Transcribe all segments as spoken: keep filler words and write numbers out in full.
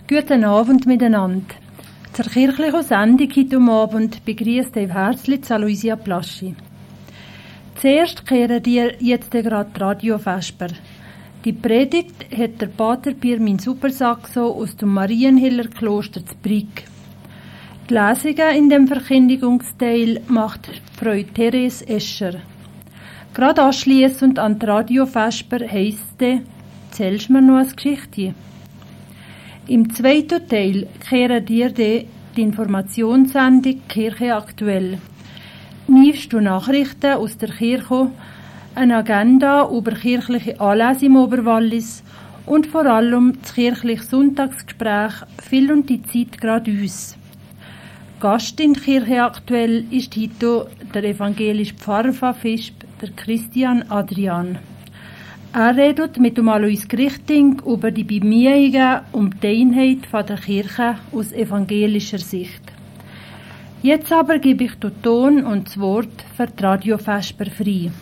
Guten Abend miteinander. Zur kirchlichen Sendung heute Abend begrüßt euch herzlich Aloysia Plaschi. Zuerst kehren dir jetzt gerade die Radiovesper. Die Predigt hat der Pater Pirmin Supersaxo aus dem Marienhiller Kloster zu Brig. Die Lesungen in dem Verkündigungsteil macht Frau Therese Escher. Gerade anschliessend an die Radiovesper heisst es, «Zählst du mir noch eine Geschichte?» Im zweiten Teil kehren dir die Informationssendung «Kirche aktuell». Neueste Nachrichten aus der Kirche, eine Agenda über kirchliche Anlässe im Oberwallis und vor allem das kirchliche Sonntagsgespräch «Viel und die Zeit gerade uns». Gast in Kirche aktuell ist heute der evangelische Pfarrer von Visp, der Christian Adrian. Er redet mit dem Alois Grichting über die Bemühungen um die Einheit der Kirche aus evangelischer Sicht. Jetzt aber gebe ich den Ton und das Wort für die Radiovesper frei.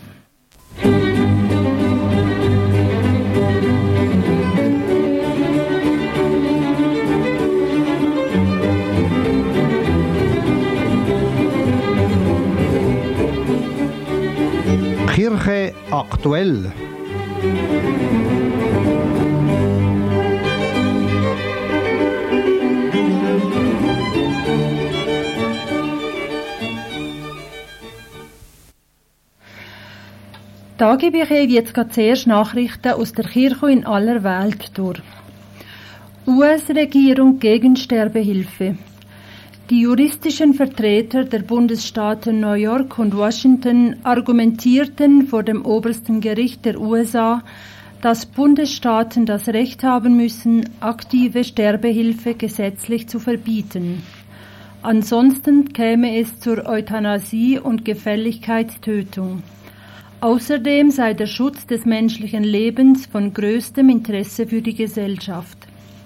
Kirche aktuell. Da gebe ich euch jetzt zuerst Nachrichten aus der Kirche in aller Welt durch. U S-Regierung gegen Sterbehilfe. Die juristischen Vertreter der Bundesstaaten New York und Washington argumentierten vor dem obersten Gericht der U S A, dass Bundesstaaten das Recht haben müssen, aktive Sterbehilfe gesetzlich zu verbieten. Ansonsten käme es zur Euthanasie und Gefälligkeitstötung. Außerdem sei der Schutz des menschlichen Lebens von größtem Interesse für die Gesellschaft.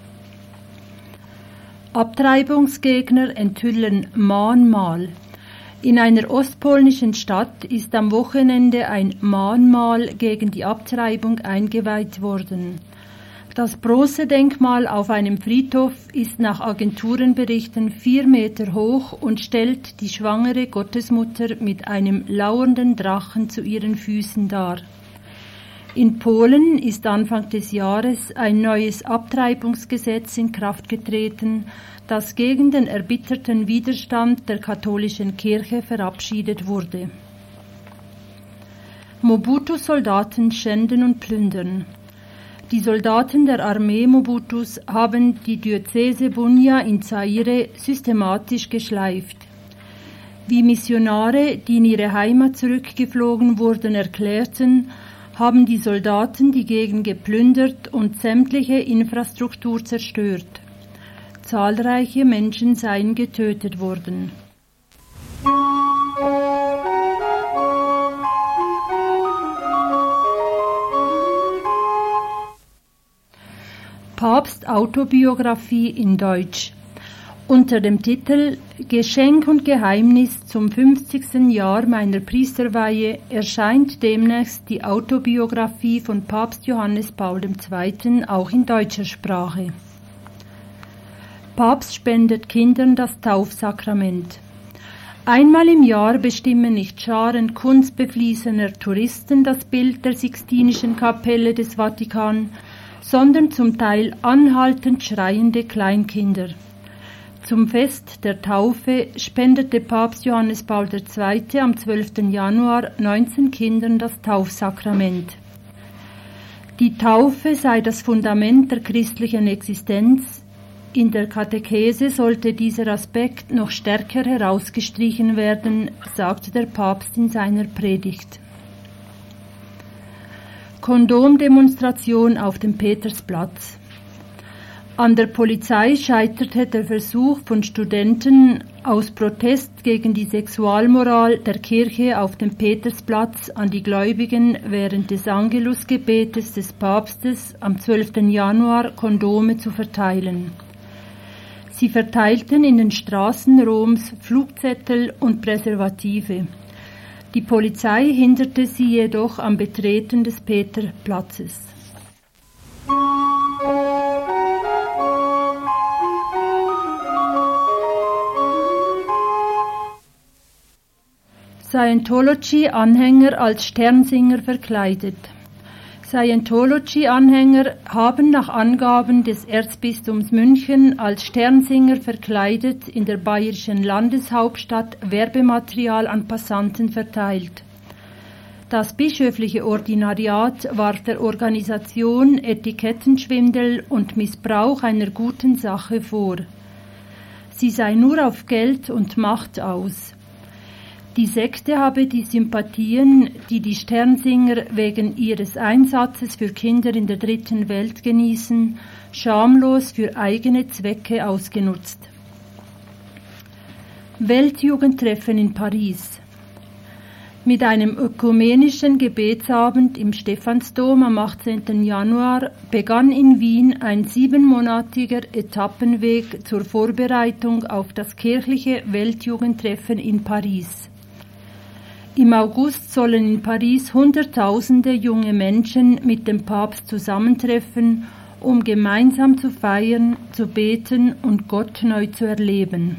Abtreibungsgegner enthüllen Mahnmal. In einer ostpolnischen Stadt ist am Wochenende ein Mahnmal gegen die Abtreibung eingeweiht worden. Das Bronzedenkmal auf einem Friedhof ist nach Agenturenberichten vier Meter hoch und stellt die schwangere Gottesmutter mit einem lauernden Drachen zu ihren Füßen dar. In Polen ist Anfang des Jahres ein neues Abtreibungsgesetz in Kraft getreten, das gegen den erbitterten Widerstand der katholischen Kirche verabschiedet wurde. Mobutu-Soldaten schänden und plündern. Die Soldaten der Armee Mobutus haben die Diözese Bunia in Zaire systematisch geschleift. Wie Missionare, die in ihre Heimat zurückgeflogen wurden, erklärten, haben die Soldaten die Gegend geplündert und sämtliche Infrastruktur zerstört. Zahlreiche Menschen seien getötet worden. Papst Autobiografie in Deutsch. Unter dem Titel Geschenk und Geheimnis zum fünfzigsten Jahr meiner Priesterweihe erscheint demnächst die Autobiografie von Papst Johannes Paul der Zweite auch in deutscher Sprache. Papst spendet Kindern das Taufsakrament. Einmal im Jahr bestimmen nicht Scharen kunstbefließener Touristen das Bild der Sixtinischen Kapelle des Vatikan, sondern zum Teil anhaltend schreiende Kleinkinder. Zum Fest der Taufe spendete Papst Johannes Paul der Zweite am zwölften Januar neunzehn Kindern das Taufsakrament. Die Taufe sei das Fundament der christlichen Existenz. In der Katechese sollte dieser Aspekt noch stärker herausgestrichen werden, sagte der Papst in seiner Predigt. Kondomdemonstration auf dem Petersplatz. An der Polizei scheiterte der Versuch von Studenten, aus Protest gegen die Sexualmoral der Kirche auf dem Petersplatz an die Gläubigen während des Angelusgebetes des Papstes am zwölften Januar Kondome zu verteilen. Sie verteilten in den Straßen Roms Flugzettel und Präservative. Die Polizei hinderte sie jedoch am Betreten des Peterplatzes. Scientology-Anhänger als Sternsinger verkleidet. Scientology-Anhänger haben nach Angaben des Erzbistums München als Sternsinger verkleidet in der bayerischen Landeshauptstadt Werbematerial an Passanten verteilt. Das bischöfliche Ordinariat warf der Organisation Etikettenschwindel und Missbrauch einer guten Sache vor. Sie sei nur auf Geld und Macht aus. Die Sekte habe die Sympathien, die die Sternsinger wegen ihres Einsatzes für Kinder in der dritten Welt genießen, schamlos für eigene Zwecke ausgenutzt. Weltjugendtreffen in Paris. Mit einem ökumenischen Gebetsabend im Stephansdom am achtzehnten Januar begann in Wien ein siebenmonatiger Etappenweg zur Vorbereitung auf das kirchliche Weltjugendtreffen in Paris. Im August sollen in Paris Hunderttausende junge Menschen mit dem Papst zusammentreffen, um gemeinsam zu feiern, zu beten und Gott neu zu erleben.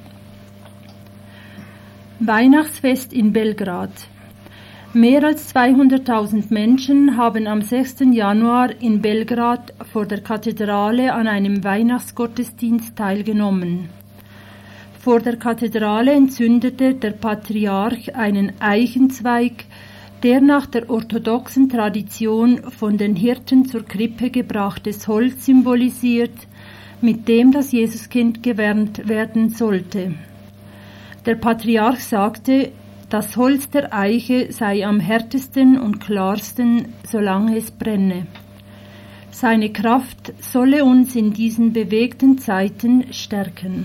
Weihnachtsfest in Belgrad. Mehr als zweihunderttausend Menschen haben am sechsten Januar in Belgrad vor der Kathedrale an einem Weihnachtsgottesdienst teilgenommen. Vor der Kathedrale entzündete der Patriarch einen Eichenzweig, der nach der orthodoxen Tradition von den Hirten zur Krippe gebrachtes Holz symbolisiert, mit dem das Jesuskind gewärmt werden sollte. Der Patriarch sagte, das Holz der Eiche sei am härtesten und klarsten, solange es brenne. Seine Kraft solle uns in diesen bewegten Zeiten stärken.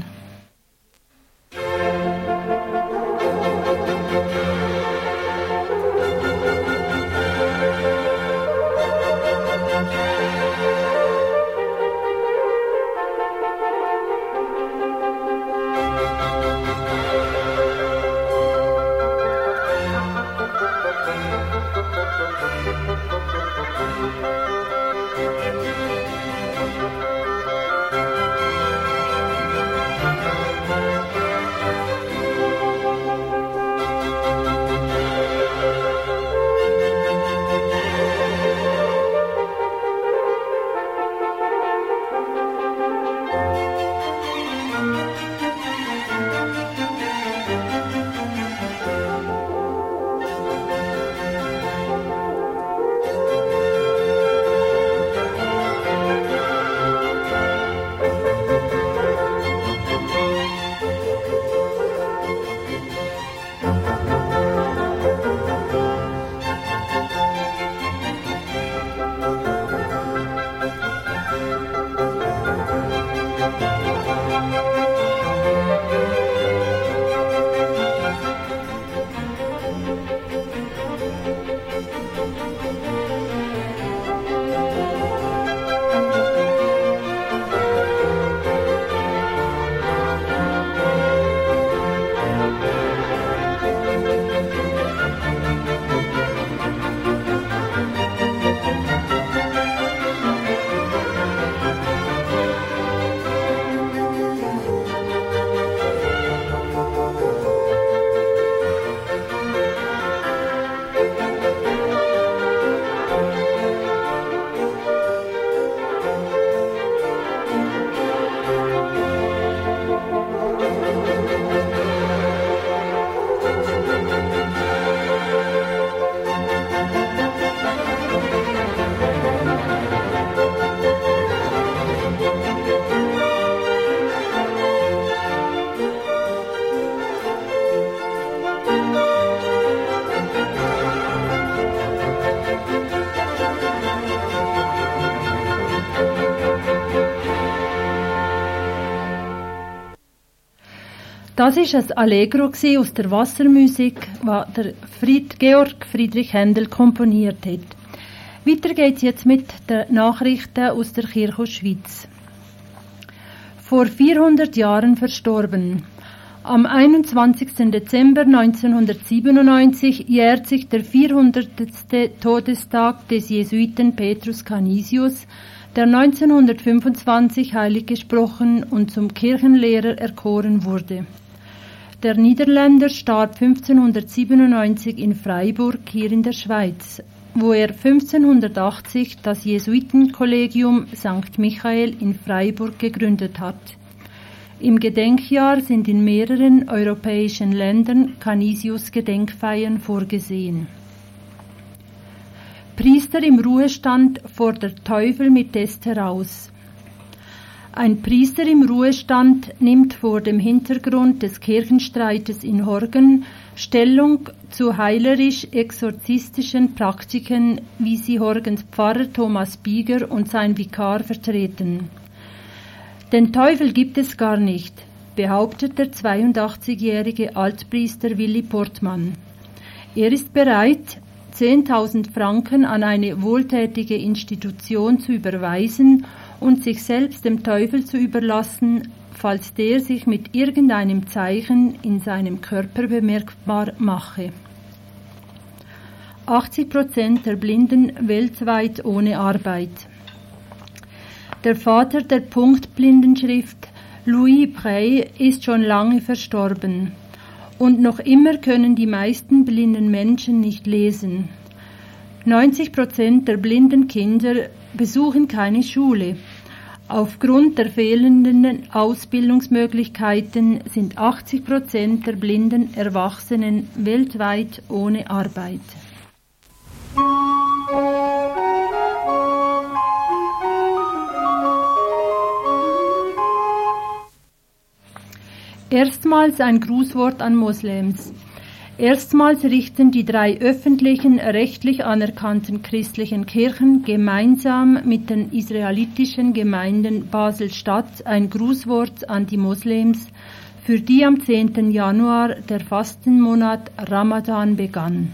Das war ein Allegro aus der Wassermusik, das der Fried Georg Friedrich Händel komponiert hat. Weiter geht's jetzt mit den Nachrichten aus der Kirche aus Schweiz. Vor vierhundert Jahren verstorben. Am einundzwanzigsten Dezember neunzehnhundertsiebenundneunzig jährt sich der vierhundertste Todestag des Jesuiten Petrus Canisius, der neunzehnhundertfünfundzwanzig heilig gesprochen und zum Kirchenlehrer erkoren wurde. Der Niederländer starb fünfzehnhundertsiebenundneunzig in Freiburg hier in der Schweiz, wo er fünfzehnhundertachtzig das Jesuitenkollegium Sankt Michael in Freiburg gegründet hat. Im Gedenkjahr sind in mehreren europäischen Ländern Canisius-Gedenkfeiern vorgesehen. Priester im Ruhestand fordert Teufel mit Test heraus. Ein Priester im Ruhestand nimmt vor dem Hintergrund des Kirchenstreites in Horgen Stellung zu heilerisch-exorzistischen Praktiken, wie sie Horgens Pfarrer Thomas Bieger und sein Vikar vertreten. Den Teufel gibt es gar nicht, behauptet der zweiundachtzigjährige Altpriester Willi Portmann. Er ist bereit, zehntausend Franken an eine wohltätige Institution zu überweisen und sich selbst dem Teufel zu überlassen, falls der sich mit irgendeinem Zeichen in seinem Körper bemerkbar mache. achtzig Prozent der Blinden weltweit ohne Arbeit. Der Vater der Punktblindenschrift, Louis Braille, ist schon lange verstorben. Und noch immer können die meisten blinden Menschen nicht lesen. neunzig Prozent der blinden Kinder besuchen keine Schule. Aufgrund der fehlenden Ausbildungsmöglichkeiten sind achtzig Prozent der blinden Erwachsenen weltweit ohne Arbeit. Erstmals ein Grußwort an Moslems. Erstmals richten die drei öffentlichen, rechtlich anerkannten christlichen Kirchen gemeinsam mit den israelitischen Gemeinden Basel-Stadt ein Grußwort an die Moslems, für die am zehnten Januar der Fastenmonat Ramadan begann.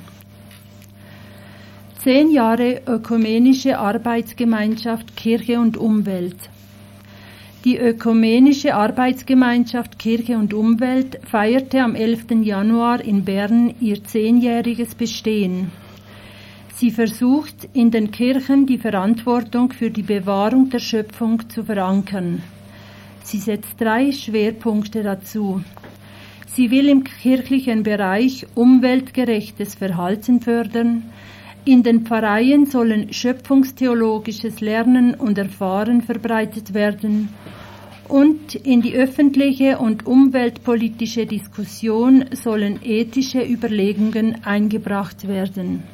Zehn Jahre ökumenische Arbeitsgemeinschaft Kirche und Umwelt. Die Ökumenische Arbeitsgemeinschaft Kirche und Umwelt feierte am elften Januar in Bern ihr zehnjähriges Bestehen. Sie versucht, in den Kirchen die Verantwortung für die Bewahrung der Schöpfung zu verankern. Sie setzt drei Schwerpunkte dazu. Sie will im kirchlichen Bereich umweltgerechtes Verhalten fördern. In den Pfarreien sollen schöpfungstheologisches Lernen und Erfahren verbreitet werden und in die öffentliche und umweltpolitische Diskussion sollen ethische Überlegungen eingebracht werden.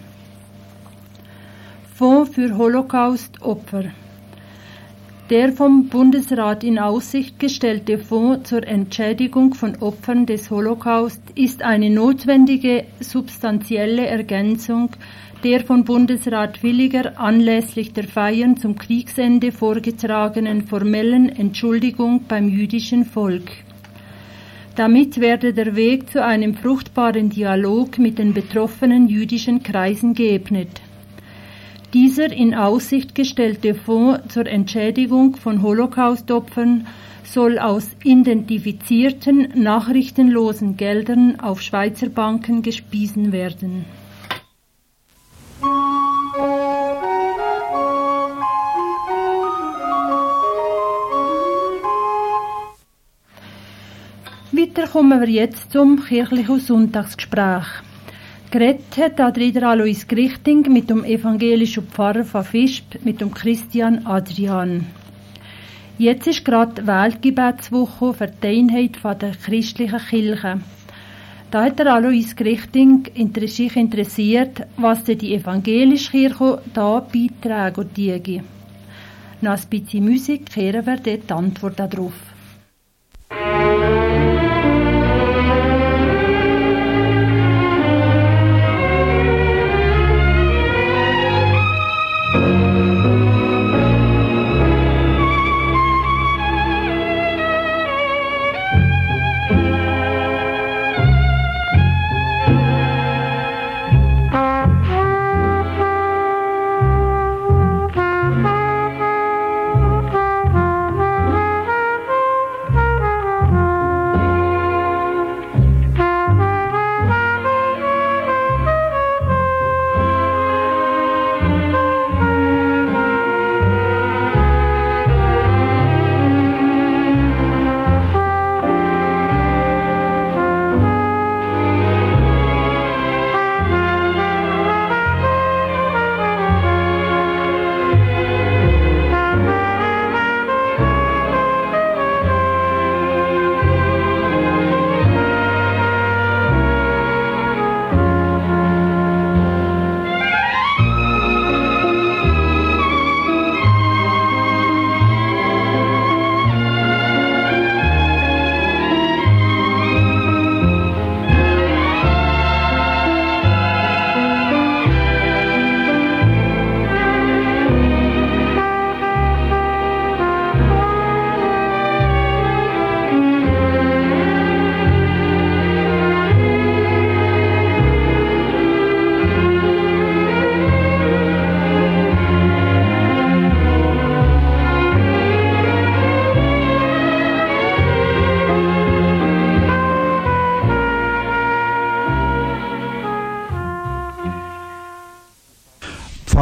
Fonds für Holocaust-Opfer. Der vom Bundesrat in Aussicht gestellte Fonds zur Entschädigung von Opfern des Holocaust ist eine notwendige, substanzielle Ergänzung der von Bundesrat Villiger anlässlich der Feiern zum Kriegsende vorgetragenen formellen Entschuldigung beim jüdischen Volk. Damit werde der Weg zu einem fruchtbaren Dialog mit den betroffenen jüdischen Kreisen geebnet. Dieser in Aussicht gestellte Fonds zur Entschädigung von Holocaustopfern soll aus identifizierten, nachrichtenlosen Geldern auf Schweizer Banken gespiesen werden. Weiter kommen wir jetzt zum kirchlichen Sonntagsgespräch. Geredet hat Adrider Alois Grichting mit dem evangelischen Pfarrer von Visp, mit dem Christian Adrian. Jetzt ist gerade Weltgebetswoche für die Einheit der christlichen Kirche. Da hat der Alois Grichting sich interessiert, was die evangelische Kirche da beitragen würde. Nach ein bisschen Musik hören wir dort die Antwort darauf.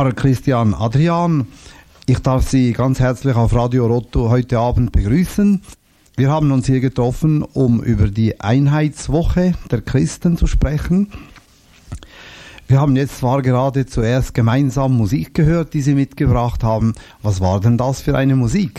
Pfarrer Christian Adrian. Ich darf Sie ganz herzlich auf Radio Rotto heute Abend begrüßen. Wir haben uns hier getroffen, um über die Einheitswoche der Christen zu sprechen. Wir haben jetzt zwar gerade zuerst gemeinsam Musik gehört, die Sie mitgebracht haben. Was war denn das für eine Musik?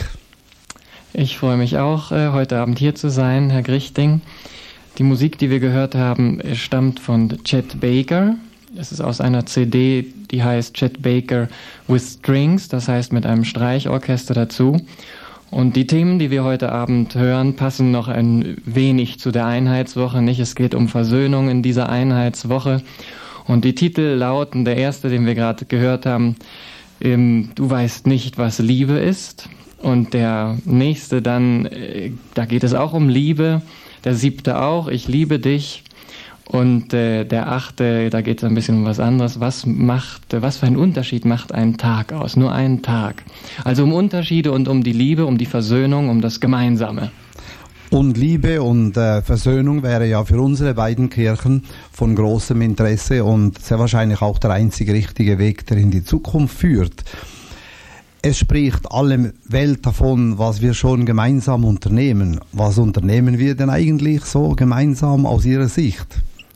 Ich freue mich auch, heute Abend hier zu sein, Herr Grichting. Die Musik, die wir gehört haben, stammt von Chet Baker. Es ist aus einer C D, die heißt Chet Baker with Strings, das heißt mit einem Streichorchester dazu. Und die Themen, die wir heute Abend hören, passen noch ein wenig zu der Einheitswoche, nicht? Es geht um Versöhnung in dieser Einheitswoche. Und die Titel lauten, der erste, den wir gerade gehört haben, ähm, Du weißt nicht, was Liebe ist. Und der nächste dann, äh, da geht es auch um Liebe. Der siebte auch, Ich liebe dich. Und äh, der achte, da geht es ein bisschen um was anderes. Was macht, was für einen Unterschied macht ein Tag aus? Nur einen Tag. Also um Unterschiede und um die Liebe, um die Versöhnung, um das Gemeinsame. Und Liebe und äh, Versöhnung wäre ja für unsere beiden Kirchen von großem Interesse und sehr wahrscheinlich auch der einzige richtige Weg, der in die Zukunft führt. Es spricht alle Welt davon, was wir schon gemeinsam unternehmen. Was unternehmen wir denn eigentlich so gemeinsam aus Ihrer Sicht?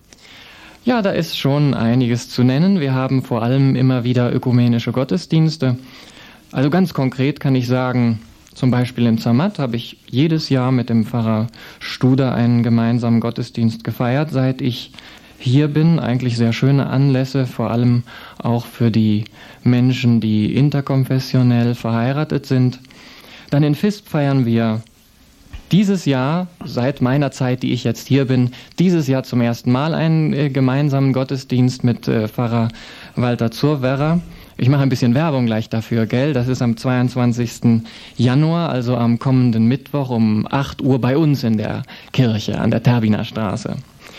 Ja, da ist schon einiges zu nennen. Wir haben vor allem immer wieder ökumenische Gottesdienste. Also ganz konkret kann ich sagen, zum Beispiel in Zermatt habe ich jedes Jahr mit dem Pfarrer Studer einen gemeinsamen Gottesdienst gefeiert, seit ich hier bin. Eigentlich sehr schöne Anlässe, vor allem auch für die Menschen, die interkonfessionell verheiratet sind. Dann in Visp feiern wir dieses Jahr, seit meiner Zeit, die ich jetzt hier bin, dieses Jahr zum ersten Mal einen äh, gemeinsamen Gottesdienst mit äh, Pfarrer Walter Zurwerra. Ich mache ein bisschen Werbung gleich dafür, gell? Das ist am zweiundzwanzigsten Januar, also am kommenden Mittwoch um acht Uhr bei uns in der Kirche an der Terbiner Straße.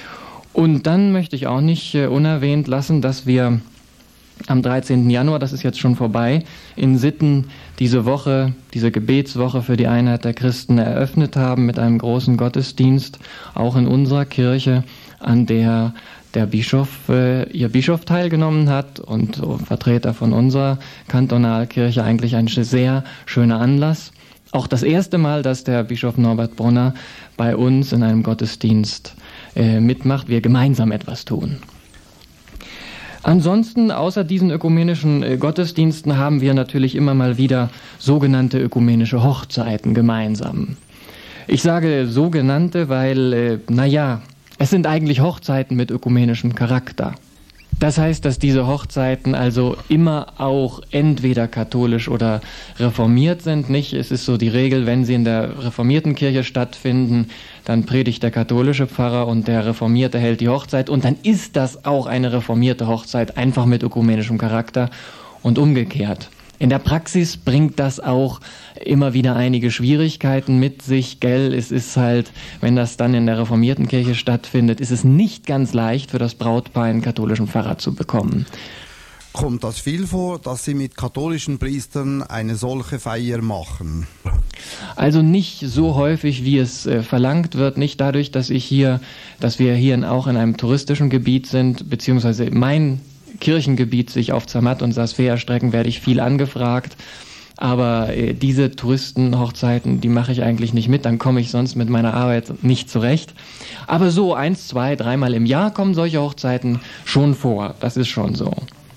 Und dann möchte ich auch nicht äh, unerwähnt lassen, dass wir am dreizehnten Januar, das ist jetzt schon vorbei, in Sitten diese Woche, diese Gebetswoche für die Einheit der Christen eröffnet haben mit einem großen Gottesdienst, auch in unserer Kirche, an der der Bischof, äh, ihr Bischof teilgenommen hat und so Vertreter von unserer Kantonalkirche, eigentlich ein sehr schöner Anlass. Auch das erste Mal, dass der Bischof Norbert Brunner bei uns in einem Gottesdienst äh, mitmacht, wir gemeinsam etwas tun. Ansonsten, außer diesen ökumenischen äh, Gottesdiensten, haben wir natürlich immer mal wieder sogenannte ökumenische Hochzeiten gemeinsam. Ich sage sogenannte, weil, äh, naja, es sind eigentlich Hochzeiten mit ökumenischem Charakter. Das heißt, dass diese Hochzeiten also immer auch entweder katholisch oder reformiert sind, nicht? Es ist so die Regel, wenn sie in der reformierten Kirche stattfinden, dann predigt der katholische Pfarrer und der Reformierte hält die Hochzeit und dann ist das auch eine reformierte Hochzeit, einfach mit ökumenischem Charakter und umgekehrt. In der Praxis bringt das auch immer wieder einige Schwierigkeiten mit sich, gell? Es ist halt, wenn das dann in der reformierten Kirche stattfindet, ist es nicht ganz leicht für das Brautpaar einen katholischen Pfarrer zu bekommen. Kommt das viel vor, dass Sie mit katholischen Priestern eine solche Feier machen? Also nicht so häufig, wie es äh, verlangt wird, nicht dadurch, dass ich hier, dass wir hier auch in einem touristischen Gebiet sind, beziehungsweise mein Kirchengebiet sich auf Zermatt und Saas-Fee erstrecken, werde ich viel angefragt. Aber äh, diese Touristenhochzeiten, die mache ich eigentlich nicht mit, dann komme ich sonst mit meiner Arbeit nicht zurecht. Aber so eins, zwei, dreimal im Jahr kommen solche Hochzeiten schon vor. Das ist schon so.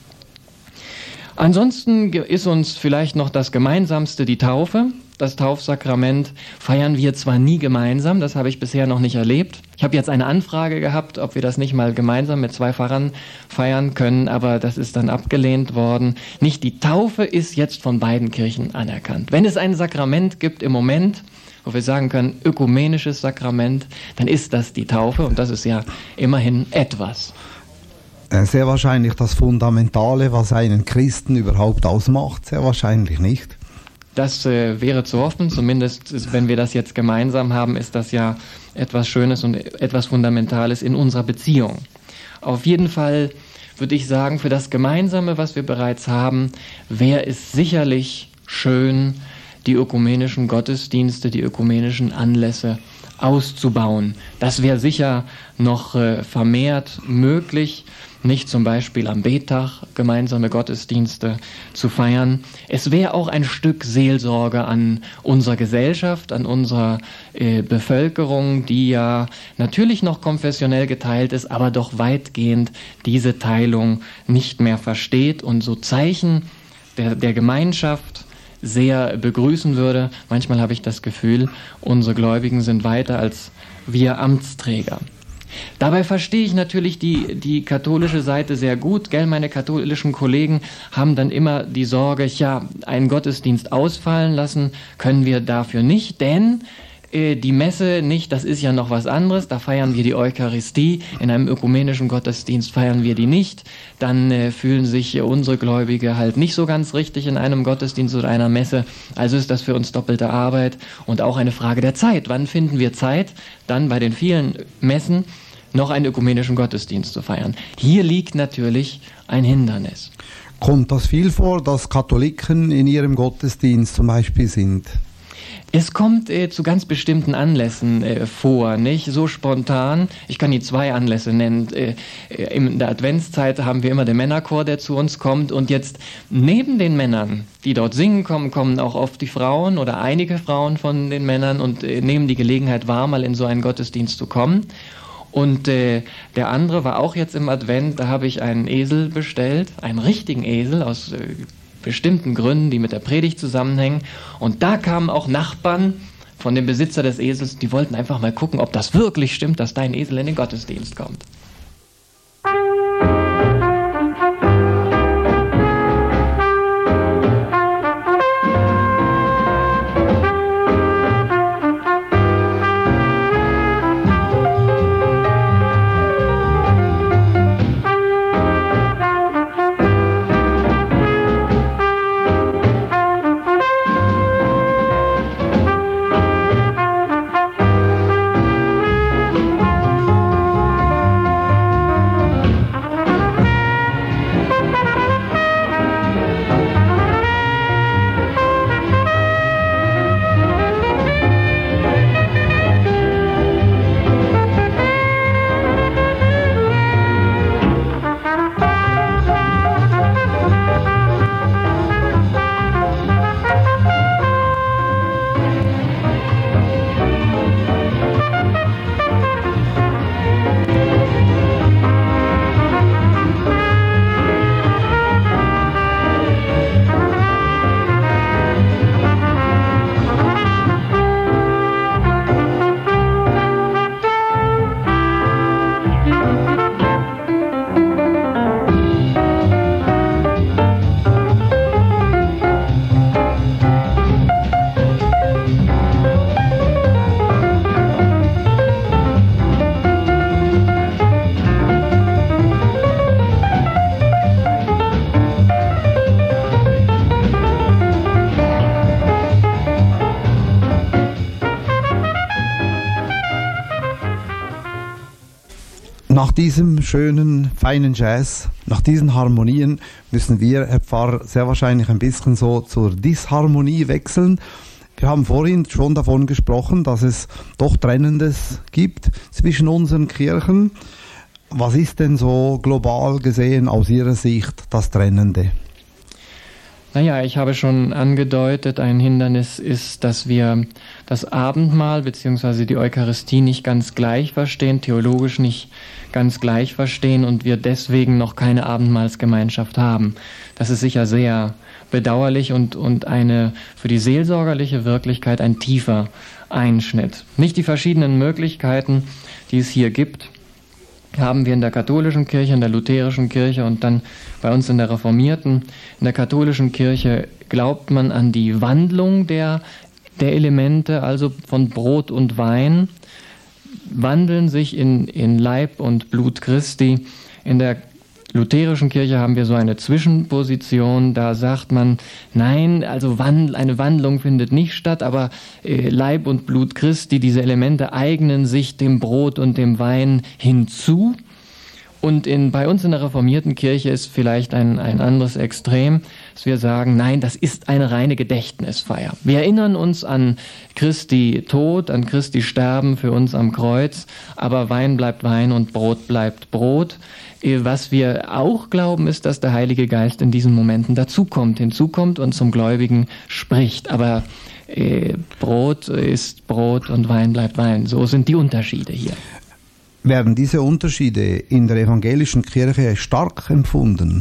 Ansonsten ist uns vielleicht noch das Gemeinsamste die Taufe. Das Taufsakrament feiern wir zwar nie gemeinsam, das habe ich bisher noch nicht erlebt. Ich habe jetzt eine Anfrage gehabt, ob wir das nicht mal gemeinsam mit zwei Pfarrern feiern können, aber das ist dann abgelehnt worden. Nicht die Taufe ist jetzt von beiden Kirchen anerkannt. Wenn es ein Sakrament gibt im Moment, wo wir sagen können, ökumenisches Sakrament, dann ist das die Taufe und das ist ja immerhin etwas. Sehr wahrscheinlich das Fundamentale, was einen Christen überhaupt ausmacht, sehr wahrscheinlich nicht. Das äh, wäre zu hoffen, zumindest ist, wenn wir das jetzt gemeinsam haben, ist das ja etwas Schönes und etwas Fundamentales in unserer Beziehung. Auf jeden Fall würde ich sagen, für das Gemeinsame, was wir bereits haben, wäre es sicherlich schön, die ökumenischen Gottesdienste, die ökumenischen Anlässe auszubauen. Das wäre sicher noch äh, vermehrt möglich, nicht zum Beispiel am Bettag gemeinsame Gottesdienste zu feiern. Es wäre auch ein Stück Seelsorge an unserer Gesellschaft, an unserer äh, Bevölkerung, die ja natürlich noch konfessionell geteilt ist, aber doch weitgehend diese Teilung nicht mehr versteht und so Zeichen der, der Gemeinschaft sehr begrüßen würde. Manchmal habe ich das Gefühl, unsere Gläubigen sind weiter als wir Amtsträger. Dabei verstehe ich natürlich die, die katholische Seite sehr gut, gell? Meine katholischen Kollegen haben dann immer die Sorge, ja, einen Gottesdienst ausfallen lassen können wir dafür nicht, denn äh, die Messe nicht, das ist ja noch was anderes, da feiern wir die Eucharistie, in einem ökumenischen Gottesdienst feiern wir die nicht, dann äh, fühlen sich äh, unsere Gläubige halt nicht so ganz richtig in einem Gottesdienst oder einer Messe, also ist das für uns doppelte Arbeit und auch eine Frage der Zeit. Wann finden wir Zeit, dann bei den vielen Messen noch einen ökumenischen Gottesdienst zu feiern? Hier liegt natürlich ein Hindernis. Kommt das viel vor, dass Katholiken in ihrem Gottesdienst zum Beispiel sind? Es kommt äh, zu ganz bestimmten Anlässen äh, vor, nicht so spontan. Ich kann die zwei Anlässe nennen. Äh, in der Adventszeit haben wir immer den Männerchor, der zu uns kommt. Und jetzt neben den Männern, die dort singen kommen, kommen auch oft die Frauen oder einige Frauen von den Männern und äh, nehmen die Gelegenheit wahr, mal in so einen Gottesdienst zu kommen. Und äh, der andere war auch jetzt im Advent, da habe ich einen Esel bestellt, einen richtigen Esel aus äh, bestimmten Gründen, die mit der Predigt zusammenhängen. Und da kamen auch Nachbarn von dem Besitzer des Esels, die wollten einfach mal gucken, ob das wirklich stimmt, dass dein Esel in den Gottesdienst kommt. Nach diesem schönen, feinen Jazz, nach diesen Harmonien müssen wir, Herr Pfarrer, sehr wahrscheinlich ein bisschen so zur Disharmonie wechseln. Wir haben vorhin schon davon gesprochen, dass es doch Trennendes gibt zwischen unseren Kirchen. Was ist denn so global gesehen aus Ihrer Sicht das Trennende? Naja, ich habe schon angedeutet, ein Hindernis ist, dass wir das Abendmahl bzw. die Eucharistie nicht ganz gleich verstehen, theologisch nicht ganz gleich verstehen und wir deswegen noch keine Abendmahlsgemeinschaft haben. Das ist sicher sehr bedauerlich und, und eine für die seelsorgerliche Wirklichkeit ein tiefer Einschnitt. Nicht die verschiedenen Möglichkeiten, die es hier gibt, haben wir in der katholischen Kirche, in der lutherischen Kirche und dann bei uns in der reformierten. In der katholischen Kirche glaubt man an die Wandlung der, der Elemente, also von Brot und Wein, wandeln sich in, in Leib und Blut Christi. In der lutherischen Kirche haben wir so eine Zwischenposition, da sagt man, nein, also Wandl, eine Wandlung findet nicht statt, aber äh, Leib und Blut Christi, diese Elemente eignen sich dem Brot und dem Wein hinzu. Und in, bei uns in der reformierten Kirche ist vielleicht ein, ein anderes Extrem. dass wir sagen, nein, das ist eine reine Gedächtnisfeier. Wir erinnern uns an Christi Tod, an Christi Sterben für uns am Kreuz, aber Wein bleibt Wein und Brot bleibt Brot. Was wir auch glauben, ist, dass der Heilige Geist in diesen Momenten dazukommt, hinzukommt und zum Gläubigen spricht. Aber äh, Brot ist Brot und Wein bleibt Wein. So sind die Unterschiede hier. Werden diese Unterschiede in der evangelischen Kirche stark empfunden?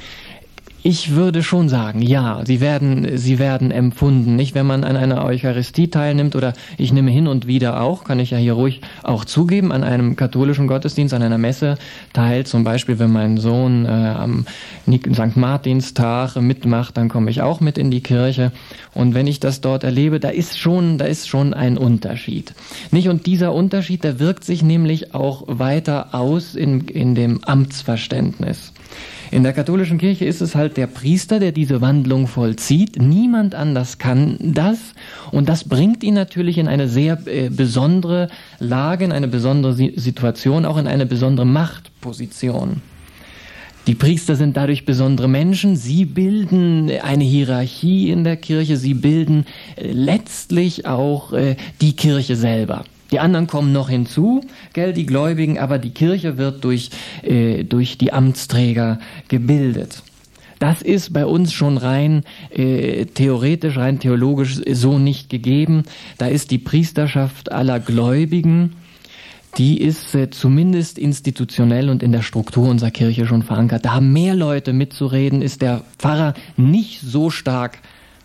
Ich würde schon sagen, ja, sie werden, sie werden empfunden. Nicht, wenn man an einer Eucharistie teilnimmt, oder ich nehme hin und wieder auch, kann ich ja hier ruhig auch zugeben, an einem katholischen Gottesdienst, an einer Messe teil, zum Beispiel, wenn mein Sohn äh, am Sankt Martinstag mitmacht, dann komme ich auch mit in die Kirche. Und wenn ich das dort erlebe, da ist schon, da ist schon ein Unterschied. Nicht? Und dieser Unterschied, der wirkt sich nämlich auch weiter aus in, in dem Amtsverständnis. In der katholischen Kirche ist es halt der Priester, der diese Wandlung vollzieht. Niemand anders kann das. Und das bringt ihn natürlich in eine sehr äh, besondere Lage, in eine besondere Situation, auch in eine besondere Machtposition. Die Priester sind dadurch besondere Menschen. Sie bilden eine Hierarchie in der Kirche. Sie bilden äh, letztlich auch äh, die Kirche selber. Die anderen kommen noch hinzu, gell, die Gläubigen, aber die Kirche wird durch, äh, durch die Amtsträger gebildet. Das ist bei uns schon rein äh, theoretisch, rein theologisch so nicht gegeben. Da ist die Priesterschaft aller Gläubigen, die ist äh, zumindest institutionell und in der Struktur unserer Kirche schon verankert. Da haben mehr Leute mitzureden, ist der Pfarrer nicht so stark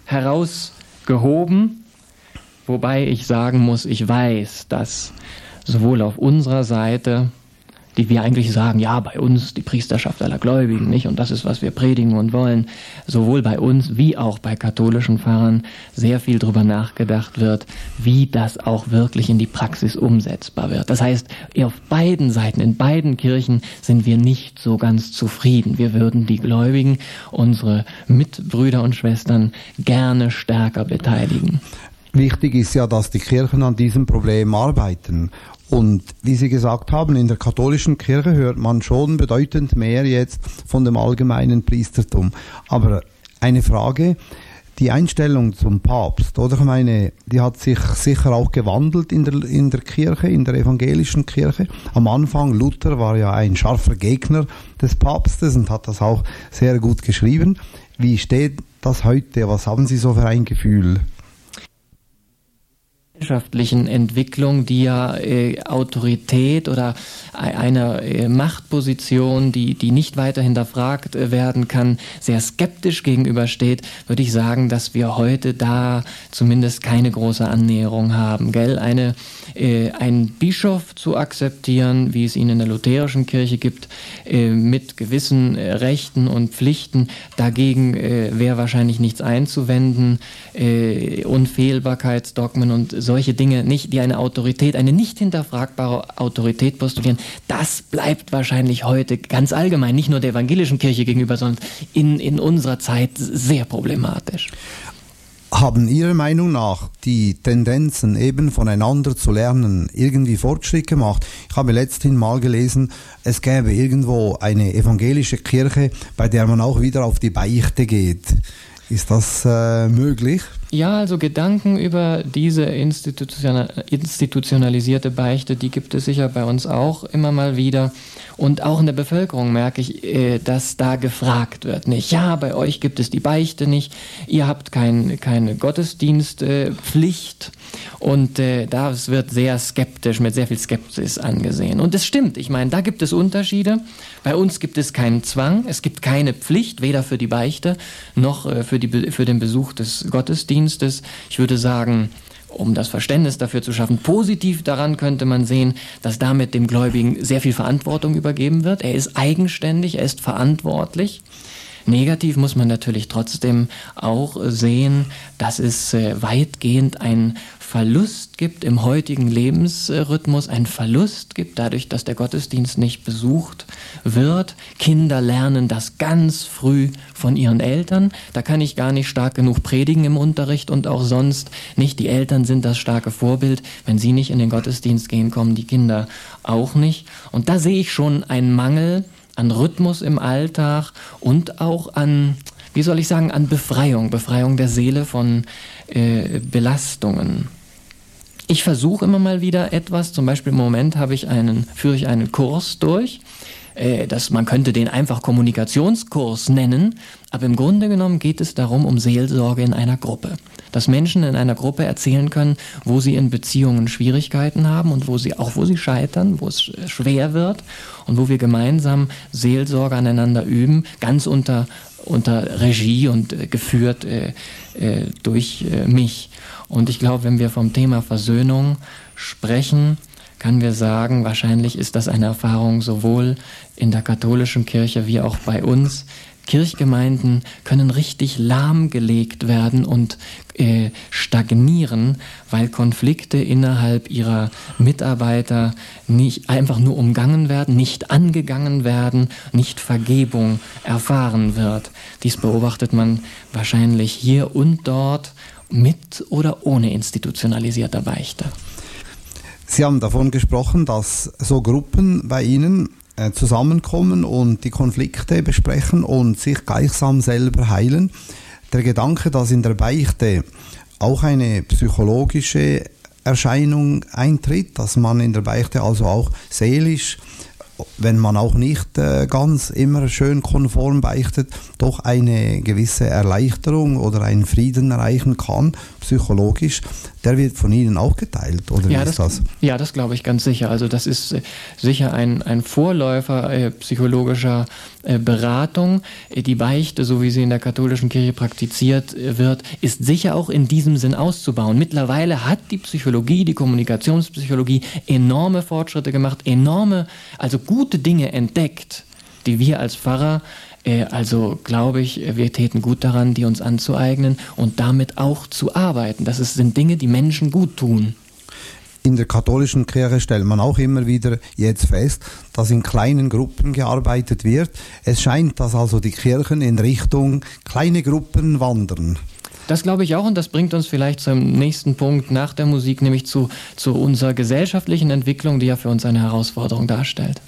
herausgehoben. Wobei ich sagen muss, ich weiß, dass sowohl auf unserer Seite, die wir eigentlich sagen, ja, bei uns die Priesterschaft aller Gläubigen, nicht? Und das ist, was wir predigen und wollen, sowohl bei uns wie auch bei katholischen Pfarrern sehr viel darüber nachgedacht wird, wie das auch wirklich in die Praxis umsetzbar wird. Das heißt, auf beiden Seiten, in beiden Kirchen sind wir nicht so ganz zufrieden. Wir würden die Gläubigen, unsere Mitbrüder und Schwestern, gerne stärker beteiligen. Wichtig ist ja, dass die Kirchen an diesem Problem arbeiten. Und wie Sie gesagt haben, in der katholischen Kirche hört man schon bedeutend mehr jetzt von dem allgemeinen Priestertum. Aber eine Frage, die Einstellung zum Papst, oder? Ich meine, die hat sich sicher auch gewandelt in der, in der Kirche, in der evangelischen Kirche. Am Anfang, Luther war ja ein scharfer Gegner des Papstes und hat das auch sehr gut geschrieben. Wie steht das heute? Was haben Sie so für ein Gefühl? Gesellschaftlichen Entwicklung, die ja äh, Autorität oder eine äh, Machtposition, die, die nicht weiter hinterfragt äh, werden kann, sehr skeptisch gegenübersteht, würde ich sagen, dass wir heute da zumindest keine große Annäherung haben. Gell? Eine, äh, einen Bischof zu akzeptieren, wie es ihn in der lutherischen Kirche gibt, äh, mit gewissen äh, Rechten und Pflichten, dagegen äh, wäre wahrscheinlich nichts einzuwenden. Äh, Unfehlbarkeitsdogmen und solche Dinge nicht, die eine Autorität, eine nicht hinterfragbare Autorität postulieren, das bleibt wahrscheinlich heute ganz allgemein, nicht nur der evangelischen Kirche gegenüber, sondern in, in unserer Zeit sehr problematisch. Haben Ihrer Meinung nach die Tendenzen, eben voneinander zu lernen, irgendwie Fortschritt gemacht? Ich habe letzthin mal gelesen, es gäbe irgendwo eine evangelische Kirche, bei der man auch wieder auf die Beichte geht. Ist das äh, möglich? Ja, also Gedanken über diese institutional, institutionalisierte Beichte, die gibt es sicher bei uns auch immer mal wieder. Und auch in der Bevölkerung merke ich, äh, dass da gefragt wird. Nicht, ja, bei euch gibt es die Beichte nicht, ihr habt kein, keine Gottesdienstpflicht. Äh, und äh, das wird sehr skeptisch, mit sehr viel Skepsis angesehen. Und es stimmt, ich meine, da gibt es Unterschiede. Bei uns gibt es keinen Zwang, es gibt keine Pflicht, weder für die Beichte noch äh, für, die, für den Besuch des Gottesdienstes. Ich würde sagen, um das Verständnis dafür zu schaffen, positiv daran könnte man sehen, dass damit dem Gläubigen sehr viel Verantwortung übergeben wird. Er ist eigenständig, er ist verantwortlich. Negativ muss man natürlich trotzdem auch sehen, dass es weitgehend ein Verlust gibt im heutigen Lebensrhythmus, ein Verlust gibt dadurch, dass der Gottesdienst nicht besucht wird. Kinder lernen das ganz früh von ihren Eltern. Da kann ich gar nicht stark genug predigen im Unterricht und auch sonst nicht. Die Eltern sind das starke Vorbild. Wenn sie nicht in den Gottesdienst gehen, kommen die Kinder auch nicht. Und da sehe ich schon einen Mangel an Rhythmus im Alltag und auch an wie soll ich sagen, an Befreiung, Befreiung der Seele von äh, Belastungen. Ich versuche immer mal wieder etwas, zum Beispiel im Moment habe ich einen, führe ich einen Kurs durch, äh, das, man könnte den einfach Kommunikationskurs nennen, aber im Grunde genommen geht es darum, um Seelsorge in einer Gruppe. Dass Menschen in einer Gruppe erzählen können, wo sie in Beziehungen Schwierigkeiten haben und wo sie, auch wo sie scheitern, wo es schwer wird und wo wir gemeinsam Seelsorge aneinander üben, ganz unter, unter Regie und äh, geführt äh, äh, durch äh, mich. Und ich glaube, wenn wir vom Thema Versöhnung sprechen, können wir sagen, wahrscheinlich ist das eine Erfahrung sowohl in der katholischen Kirche wie auch bei uns. Kirchgemeinden können richtig lahmgelegt werden und äh, stagnieren, weil Konflikte innerhalb ihrer Mitarbeiter nicht einfach nur umgangen werden, nicht angegangen werden, nicht Vergebung erfahren wird. Dies beobachtet man wahrscheinlich hier und dort mit oder ohne institutionalisierter Beichte. Sie haben davon gesprochen, dass so Gruppen bei Ihnen äh, zusammenkommen und die Konflikte besprechen und sich gleichsam selber heilen. Der Gedanke, dass in der Beichte auch eine psychologische Erscheinung eintritt, dass man in der Beichte also auch seelisch, wenn man auch nicht äh, ganz immer schön konform beichtet, doch eine gewisse Erleichterung oder einen Frieden erreichen kann, psychologisch, der wird von Ihnen auch geteilt, oder wie ja, ist das, das? Ja, das glaube ich ganz sicher. Also das ist äh, sicher ein, ein Vorläufer äh, psychologischer äh, Beratung. Äh, die Beichte, so wie sie in der katholischen Kirche praktiziert äh, wird, ist sicher auch in diesem Sinn auszubauen. Mittlerweile hat die Psychologie, die Kommunikationspsychologie enorme Fortschritte gemacht, enorme, also gute Dinge entdeckt, die wir als Pfarrer, äh, also glaube ich, wir täten gut daran, die uns anzueignen und damit auch zu arbeiten. Das ist, sind Dinge, die Menschen gut tun. In der katholischen Kirche stellt man auch immer wieder jetzt fest, dass in kleinen Gruppen gearbeitet wird. Es scheint, dass also die Kirchen in Richtung kleine Gruppen wandern. Das glaube ich auch, und das bringt uns vielleicht zum nächsten Punkt nach der Musik, nämlich zu, zu unserer gesellschaftlichen Entwicklung, die ja für uns eine Herausforderung darstellt.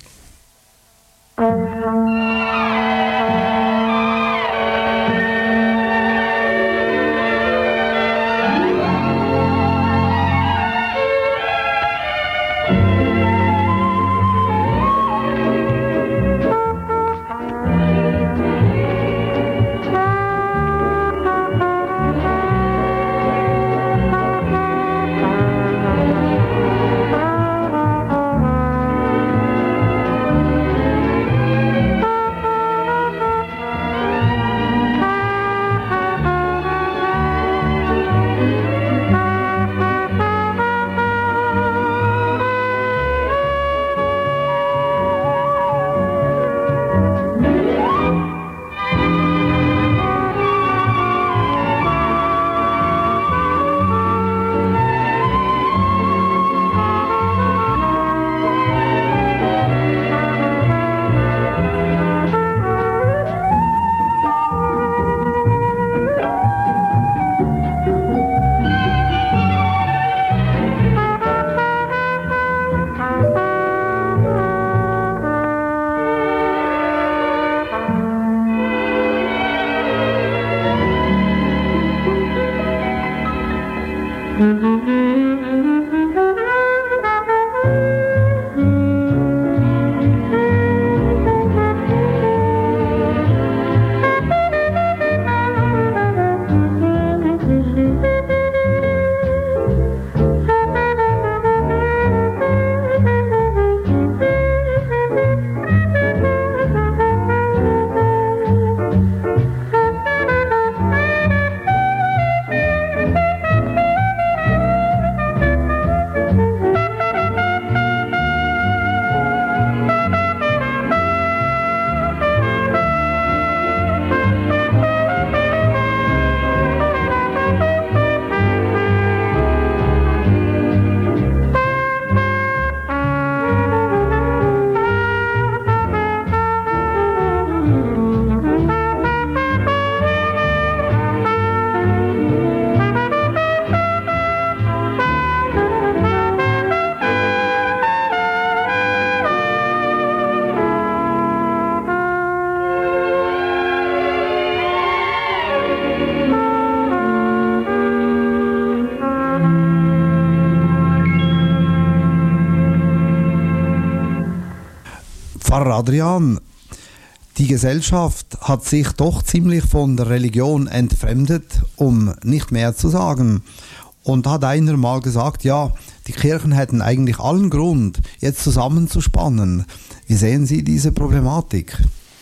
Pfarrer Adrian, die Gesellschaft hat sich doch ziemlich von der Religion entfremdet, um nicht mehr zu sagen. Und da hat einer mal gesagt, ja, die Kirchen hätten eigentlich allen Grund, jetzt zusammenzuspannen. Wie sehen Sie diese Problematik?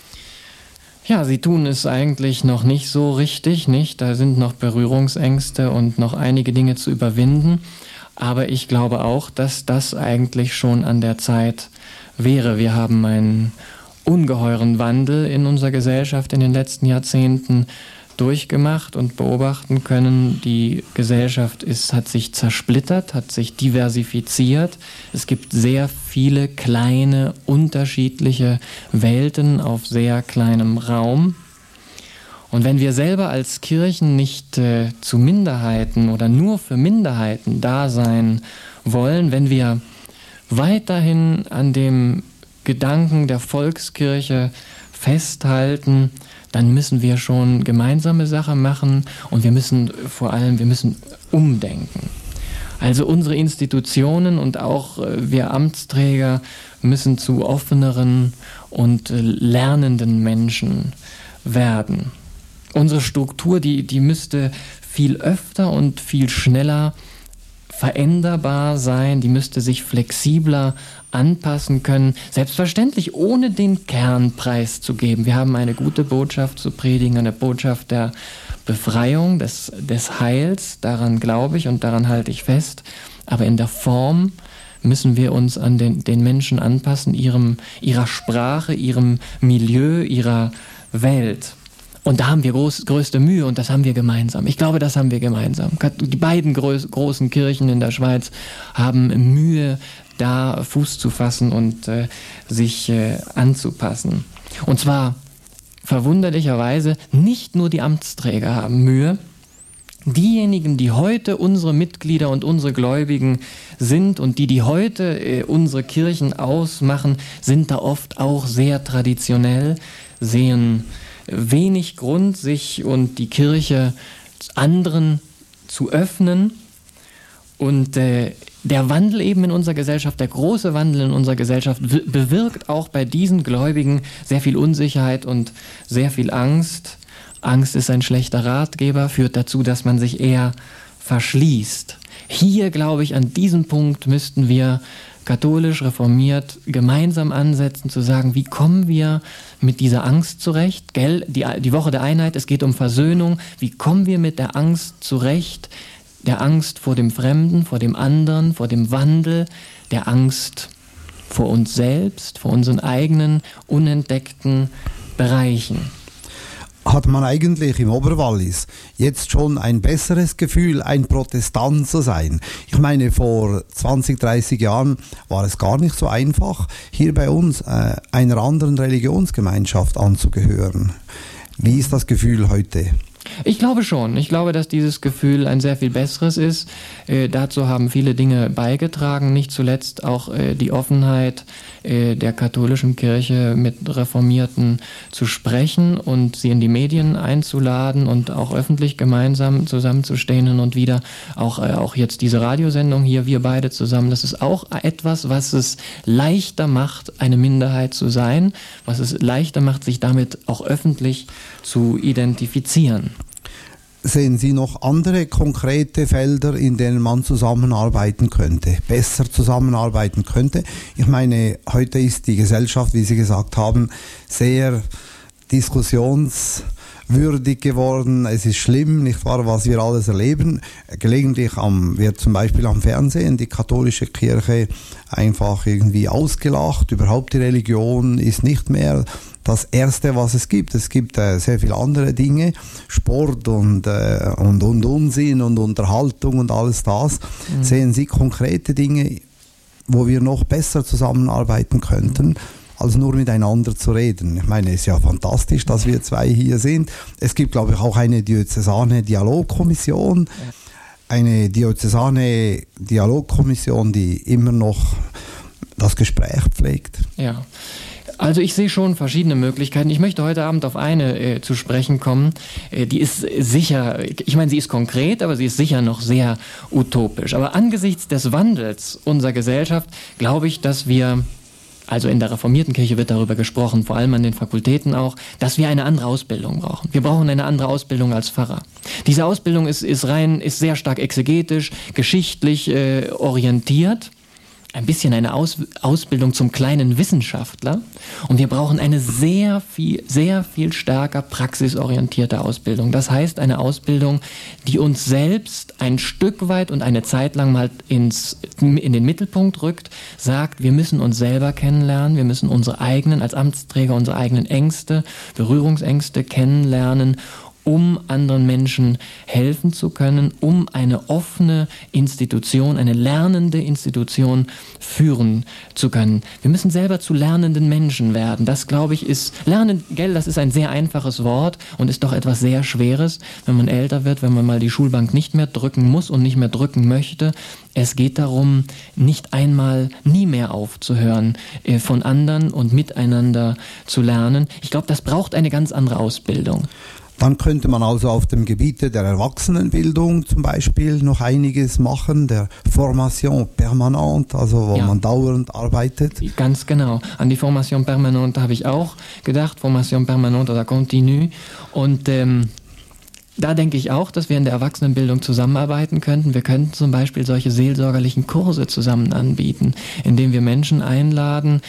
Ja, sie tun es eigentlich noch nicht so richtig, nicht? Da sind noch Berührungsängste und noch einige Dinge zu überwinden. Aber ich glaube auch, dass das eigentlich schon an der Zeit wäre. Wir haben einen ungeheuren Wandel in unserer Gesellschaft in den letzten Jahrzehnten durchgemacht und beobachten können. Die Gesellschaft ist, hat sich zersplittert, hat sich diversifiziert. Es gibt sehr viele kleine, unterschiedliche Welten auf sehr kleinem Raum. Und wenn wir selber als Kirchen nicht äh, zu Minderheiten oder nur für Minderheiten da sein wollen, wenn wir weiterhin an dem Gedanken der Volkskirche festhalten, dann müssen wir schon gemeinsame Sache machen und wir müssen vor allem, wir müssen umdenken. Also unsere Institutionen und auch wir Amtsträger müssen zu offeneren und lernenden Menschen werden. Unsere Struktur, die, die müsste viel öfter und viel schneller veränderbar sein, die müsste sich flexibler anpassen können, selbstverständlich ohne den Kern preiszugeben. Wir haben eine gute Botschaft zu predigen, eine Botschaft der Befreiung, des, des Heils, daran glaube ich und daran halte ich fest, aber in der Form müssen wir uns an den, den Menschen anpassen, ihrem, ihrer Sprache, ihrem Milieu, ihrer Welt. Und da haben wir groß, größte Mühe und das haben wir gemeinsam. Ich glaube, das haben wir gemeinsam. Die beiden groß, großen Kirchen in der Schweiz haben Mühe, da Fuß zu fassen und äh, sich äh, anzupassen. Und zwar verwunderlicherweise nicht nur die Amtsträger haben Mühe. Diejenigen, die heute unsere Mitglieder und unsere Gläubigen sind und die, die heute äh, unsere Kirchen ausmachen, sind da oft auch sehr traditionell, sehen wenig Grund, sich und die Kirche anderen zu öffnen. Und äh, der Wandel eben in unserer Gesellschaft, der große Wandel in unserer Gesellschaft bewirkt auch bei diesen Gläubigen sehr viel Unsicherheit und sehr viel Angst. Angst ist ein schlechter Ratgeber, führt dazu, dass man sich eher verschließt. Hier, glaube ich, an diesem Punkt müssten wir katholisch, reformiert, gemeinsam ansetzen, zu sagen, wie kommen wir mit dieser Angst zurecht? Gell? Die, die Woche der Einheit, es geht um Versöhnung. Wie kommen wir mit der Angst zurecht? Der Angst vor dem Fremden, vor dem anderen, vor dem Wandel, der Angst vor uns selbst, vor unseren eigenen unentdeckten Bereichen. Hat man eigentlich im Oberwallis jetzt schon ein besseres Gefühl, ein Protestant zu sein? Ich meine, vor zwanzig, dreißig Jahren war es gar nicht so einfach, hier bei uns äh, einer anderen Religionsgemeinschaft anzugehören. Wie ist das Gefühl heute? Ich glaube schon. Ich glaube, dass dieses Gefühl ein sehr viel besseres ist. Äh, dazu haben viele Dinge beigetragen, nicht zuletzt auch äh, die Offenheit äh, der katholischen Kirche mit Reformierten zu sprechen und sie in die Medien einzuladen und auch öffentlich gemeinsam zusammenzustehen hin und wieder. Auch, äh, auch jetzt diese Radiosendung hier, wir beide zusammen, das ist auch etwas, was es leichter macht, eine Minderheit zu sein, was es leichter macht, sich damit auch öffentlich zu identifizieren. Sehen Sie noch andere konkrete Felder, in denen man zusammenarbeiten könnte, besser zusammenarbeiten könnte? Ich meine, heute ist die Gesellschaft, wie Sie gesagt haben, sehr diskussionswürdig geworden. Es ist schlimm, nicht wahr, was wir alles erleben. Gelegentlich am, wird zum Beispiel am Fernsehen die katholische Kirche einfach irgendwie ausgelacht. Überhaupt die Religion ist nicht mehr das Erste, was es gibt. Es gibt äh, sehr viele andere Dinge, Sport und, äh, und, und Unsinn und Unterhaltung und alles das. Mhm. Sehen Sie konkrete Dinge, wo wir noch besser zusammenarbeiten könnten, als nur miteinander zu reden? Ich meine, es ist ja fantastisch, dass wir zwei hier sind. Es gibt, glaube ich, auch eine diözesane Dialogkommission, eine diözesane Dialogkommission, die immer noch das Gespräch pflegt. Ja. Also ich sehe schon verschiedene Möglichkeiten. Ich möchte heute Abend auf eine äh, zu sprechen kommen. Äh, die ist sicher, ich meine, sie ist konkret, aber sie ist sicher noch sehr utopisch. Aber angesichts des Wandels unserer Gesellschaft glaube ich, dass wir also in der reformierten Kirche wird darüber gesprochen, vor allem an den Fakultäten auch, dass wir eine andere Ausbildung brauchen. Wir brauchen eine andere Ausbildung als Pfarrer. Diese Ausbildung ist, ist rein, ist sehr stark exegetisch, geschichtlich äh, orientiert. Ein bisschen eine Aus, Ausbildung zum kleinen Wissenschaftler. Und wir brauchen eine sehr viel, sehr viel stärker praxisorientierte Ausbildung. Das heißt, eine Ausbildung, die uns selbst ein Stück weit und eine Zeit lang mal ins, in den Mittelpunkt rückt, sagt, wir müssen uns selber kennenlernen, wir müssen unsere eigenen, als Amtsträger, unsere eigenen Ängste, Berührungsängste kennenlernen, um anderen Menschen helfen zu können, um eine offene Institution, eine lernende Institution führen zu können. Wir müssen selber zu lernenden Menschen werden. Das, glaube ich, ist, lernen, gell, das ist ein sehr einfaches Wort und ist doch etwas sehr Schweres, wenn man älter wird, wenn man mal die Schulbank nicht mehr drücken muss und nicht mehr drücken möchte. Es geht darum, nicht einmal, nie mehr aufzuhören, äh, von anderen und miteinander zu lernen. Ich glaube, das braucht eine ganz andere Ausbildung. Dann könnte man also auf dem Gebiet der Erwachsenenbildung zum Beispiel noch einiges machen, der Formation permanente, also wo ja. man dauernd arbeitet. Ganz genau. An die Formation permanente habe ich auch gedacht, Formation permanente oder continue. Und ähm, da denke ich auch, dass wir in der Erwachsenenbildung zusammenarbeiten könnten. Wir könnten zum Beispiel solche seelsorgerlichen Kurse zusammen anbieten, indem wir Menschen einladen,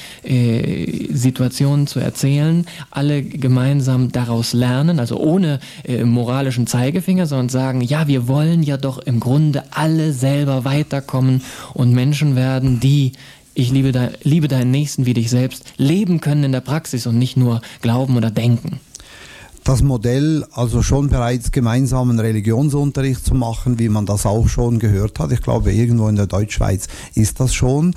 äh, Situationen zu erzählen, alle gemeinsam daraus lernen, also ohne äh, moralischen Zeigefinger, sondern sagen, ja, wir wollen ja doch im Grunde alle selber weiterkommen und Menschen werden, die ich liebe, de- liebe deinen Nächsten wie dich selbst, leben können in der Praxis und nicht nur glauben oder denken. Das Modell, also schon bereits gemeinsamen Religionsunterricht zu machen, wie man das auch schon gehört hat. Ich glaube, irgendwo in der Deutschschweiz ist das schon.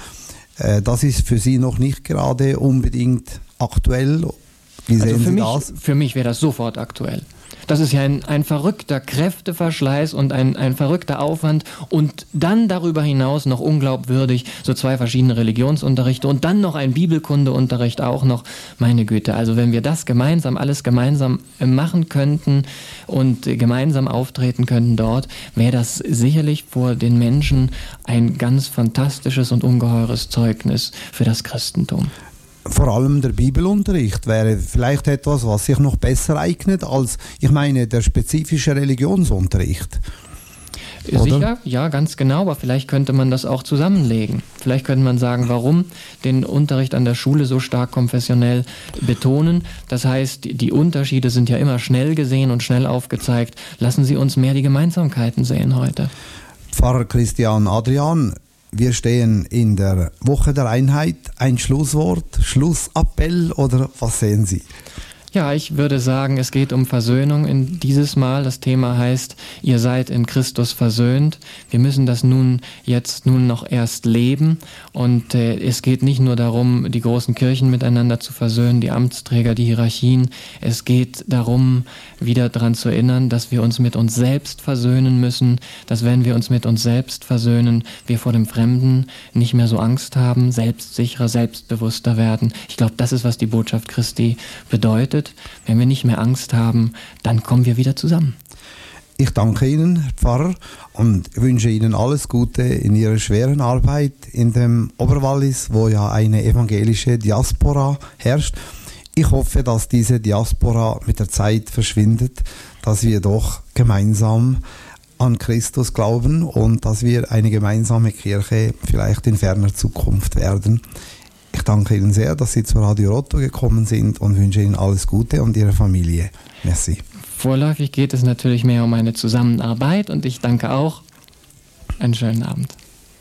Das ist für Sie noch nicht gerade unbedingt aktuell. Wie sehen also für Sie mich, das? Für mich wäre das sofort aktuell. Das ist ja ein, ein verrückter Kräfteverschleiß und ein, ein verrückter Aufwand und dann darüber hinaus noch unglaubwürdig so zwei verschiedene Religionsunterrichte und dann noch ein Bibelkundeunterricht auch noch. Meine Güte, also wenn wir das gemeinsam, alles gemeinsam machen könnten und gemeinsam auftreten könnten dort, wäre das sicherlich vor den Menschen ein ganz fantastisches und ungeheures Zeugnis für das Christentum. Vor allem der Bibelunterricht wäre vielleicht etwas, was sich noch besser eignet als, ich meine, der spezifische Religionsunterricht. Oder? Sicher, ja, ganz genau, aber vielleicht könnte man das auch zusammenlegen. Vielleicht könnte man sagen, warum den Unterricht an der Schule so stark konfessionell betonen. Das heißt, die Unterschiede sind ja immer schnell gesehen und schnell aufgezeigt. Lassen Sie uns mehr die Gemeinsamkeiten sehen heute. Pfarrer Christian Adrian, wir stehen in der Woche der Einheit. Ein Schlusswort, Schlussappell oder was sehen Sie? Ja, ich würde sagen, es geht um Versöhnung in dieses Mal. Das Thema heißt, ihr seid in Christus versöhnt. Wir müssen das nun jetzt nun noch erst leben. Und äh, es geht nicht nur darum, die großen Kirchen miteinander zu versöhnen, die Amtsträger, die Hierarchien. Es geht darum, wieder daran zu erinnern, dass wir uns mit uns selbst versöhnen müssen, dass wenn wir uns mit uns selbst versöhnen, wir vor dem Fremden nicht mehr so Angst haben, selbstsicherer, selbstbewusster werden. Ich glaube, das ist, was die Botschaft Christi bedeutet. Wenn wir nicht mehr Angst haben, dann kommen wir wieder zusammen. Ich danke Ihnen, Herr Pfarrer, und wünsche Ihnen alles Gute in Ihrer schweren Arbeit in dem Oberwallis, wo ja eine evangelische Diaspora herrscht. Ich hoffe, dass diese Diaspora mit der Zeit verschwindet, dass wir doch gemeinsam an Christus glauben und dass wir eine gemeinsame Kirche vielleicht in ferner Zukunft werden. Ich danke Ihnen sehr, dass Sie zu Radio Rotto gekommen sind und wünsche Ihnen alles Gute und Ihrer Familie. Merci. Vorläufig geht es natürlich mehr um eine Zusammenarbeit und ich danke auch. Einen schönen Abend.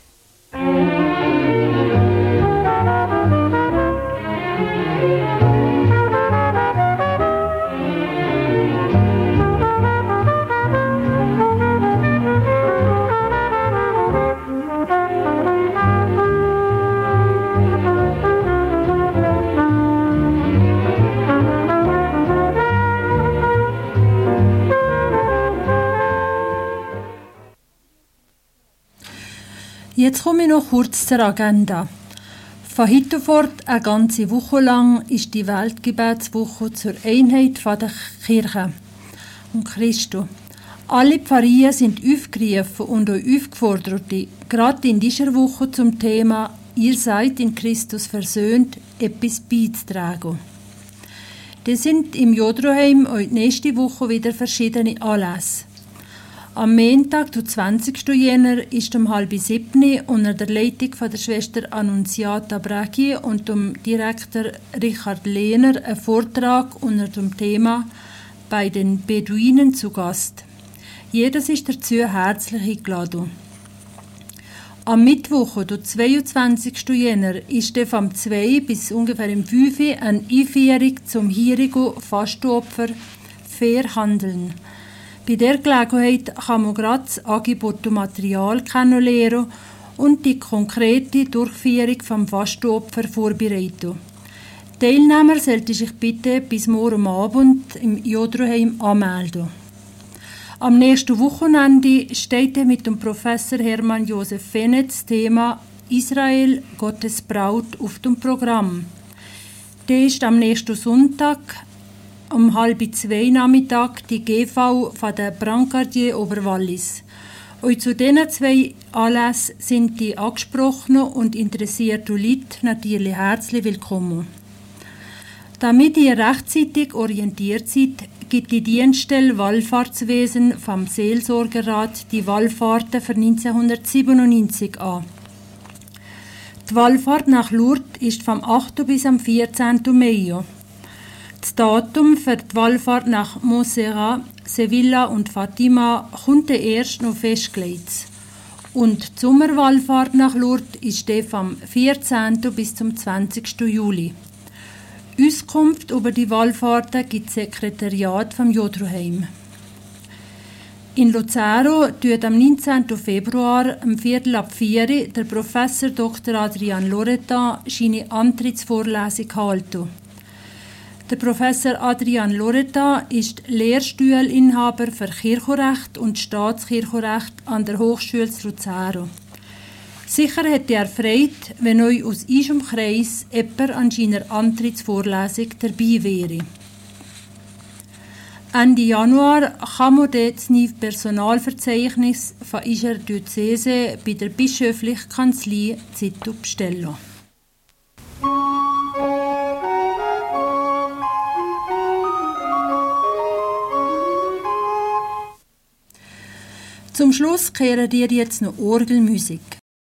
Jetzt komme ich noch kurz zur Agenda. Von heute fort, eine ganze Woche lang, ist die Weltgebetswoche zur Einheit der Kirche und Christus. Alle Pfarreien sind aufgerufen und auch aufgefordert, gerade in dieser Woche zum Thema Ihr seid in Christus versöhnt, etwas beizutragen. Das sind im Jodroheim auch nächste Woche wieder verschiedene Anlässe. Am Montag, der zwanzigsten Jänner, ist um halb sieben unter der Leitung von der Schwester Annunziata Bracchi und dem Direktor Richard Lehner ein Vortrag unter dem Thema «Bei den Beduinen zu Gast». Jedes ist dazu herzlich eingeladen. Am Mittwoch, der zweiundzwanzigsten Jänner, ist es vom zwei bis ungefähr im fünf eine Einführung zum heurigen Fastenopfer «Fair handeln». Bei dieser Gelegenheit kann man gerade das Angebot und Material kennenlernen und die konkrete Durchführung des Fastenopfers vorbereiten. Teilnehmer sollten sich bitte bis morgen Abend im Jodroheim anmelden. Am nächsten Wochenende steht mit dem Professor Hermann Josef Fennet das Thema «Israel, Gottes Braut» auf dem Programm. Der ist am nächsten Sonntag um halb zwei Nachmittag die G V von der Brancardier Oberwallis. Und zu diesen zwei Anlässen sind die angesprochenen und interessierten Leute natürlich herzlich willkommen. Damit ihr rechtzeitig orientiert seid, gibt die Dienststelle Wallfahrtswesen vom Seelsorgerrat die Wallfahrten für neunzehnhundertsiebenundneunzig an. Die Wallfahrt nach Lourdes ist vom achten bis am vierzehnten Mai. Das Datum für die Wallfahrt nach Montserrat, Sevilla und Fatima kommt erst noch festgelegt. Und die Sommerwallfahrt nach Lourdes ist die vom vierzehnten bis zum zwanzigsten Juli. Auskunft über die Wallfahrten gibt das Sekretariat vom Jodroheim. In Luzaro tut am neunzehnten Februar um Viertel ab vier der Professor Doktor Adrian Loretan seine Antrittsvorlesung halten. Der Professor Adrian Loretan ist Lehrstuhlinhaber für Kirchenrecht und Staatskirchenrecht an der Hochschule Luzaro. Sicher hätte er Freude, wenn euch aus unserem Kreis jemand an seiner Antrittsvorlesung dabei wäre. Ende Januar kann man das neue Personalverzeichnis von unserer Diözese bei der bischöflichen Kanzlei Zito bestellen. Zum Schluss kehren dir jetzt noch Orgelmusik.